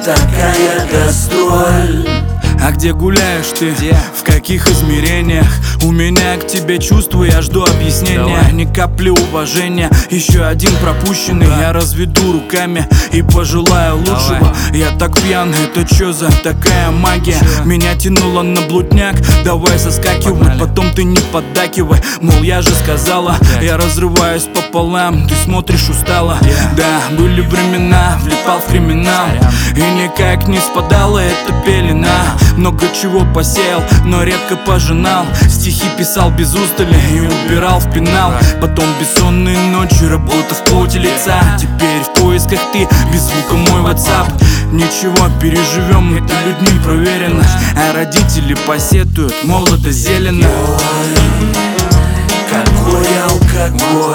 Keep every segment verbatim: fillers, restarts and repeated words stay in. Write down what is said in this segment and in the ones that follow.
такая гастроль. А где гуляешь ты? Где? В каких измерениях? У меня к тебе чувства, я жду объяснения. Давай. Ни капли уважения, еще один пропущенный. Да. Я разведу руками и пожелаю лучшего. Давай. Я так пьян, это чё за такая магия? Чё? Меня тянуло на блудняк, давай соскакивай. Погнали. Потом ты не поддакивай, мол, я же сказала. Yeah. Я разрываюсь пополам, ты смотришь устало. Yeah. Да, были времена, влипал в криминал. Сорян. И никак не спадала эта пелена. Много чего посеял, но редко пожинал. Стихи писал без устали и убирал в пенал. Потом бессонные ночи, работа в поте лица. Теперь в поисках ты, без звука мой WhatsApp. Ничего, переживем, это людьми проверено. А родители посетуют, молодо зелено. Ой, какой алкоголь,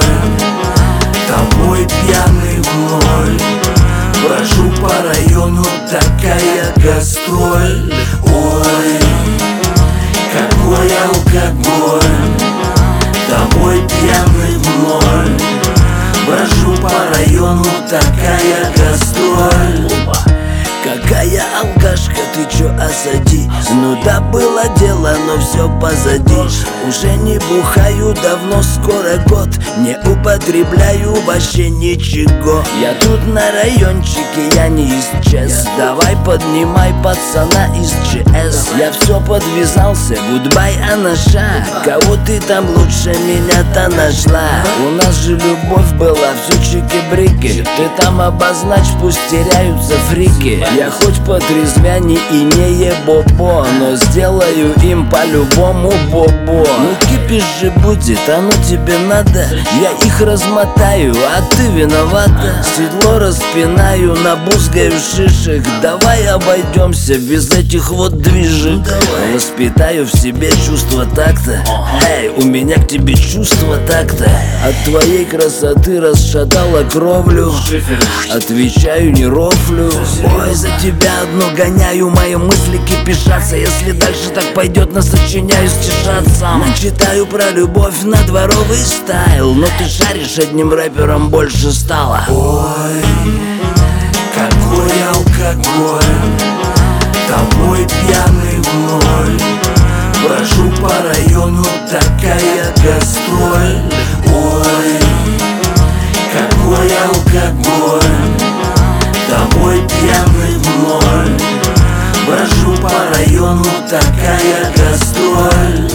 тобой пьяный вновь. Брожу по району, такая гастроль. Ой, какой алкоголь, тобой пьяный вновь. Брожу по району, такая гастроль. Какая алкашка, ты чё, осади? Ну да, было дело, но все позади. Уже не бухаю давно, скоро год. Не употребляю вообще ничего. Я тут на райончике, я не исчез. Давай поднимай пацана из ЧС. Я все подвязался, гудбай, анаша. Кого ты там лучше меня-то нашла? У нас же любовь была, все чики-брики. Ты там обозначь, пусть теряются фрики. Я хоть потрезвяни и не ебобо, но сделаю им по-любому бобо. Ну кипиш же будет, оно тебе надо. Я их размотаю, а ты виновата. Седло распинаю, набузгаю шишек. Давай обойдемся без этих вот движек. Воспитаю в себе чувство такта. Эй, у меня к тебе чувство такта. От твоей красоты расшатала кровлю. Отвечаю, не рофлю. Ой, за тебя одно гоняю, мои мысли кипишатся. Если дальше так пойдет, насочиняю стишаться. Начитаю про любовь на дворовый стайл. Но ты шаришь, одним рэпером больше стало. Ой, какой алкоголь, тобой пьяный вновь. Брожу по району, такая гастроль. Ой, какой алкоголь, тобой пьяный вновь. Брожу по району, такая гастроль.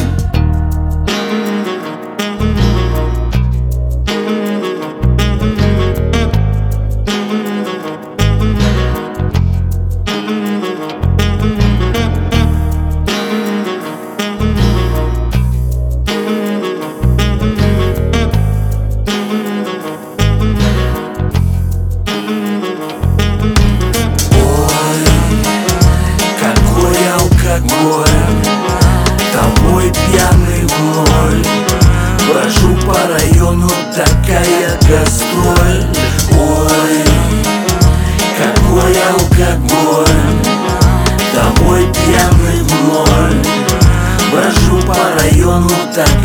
Тобой пьяный вновь. Брожу по району, такая гастроль. Ой, какой алкоголь, тобой пьяный вновь. Брожу по району, такая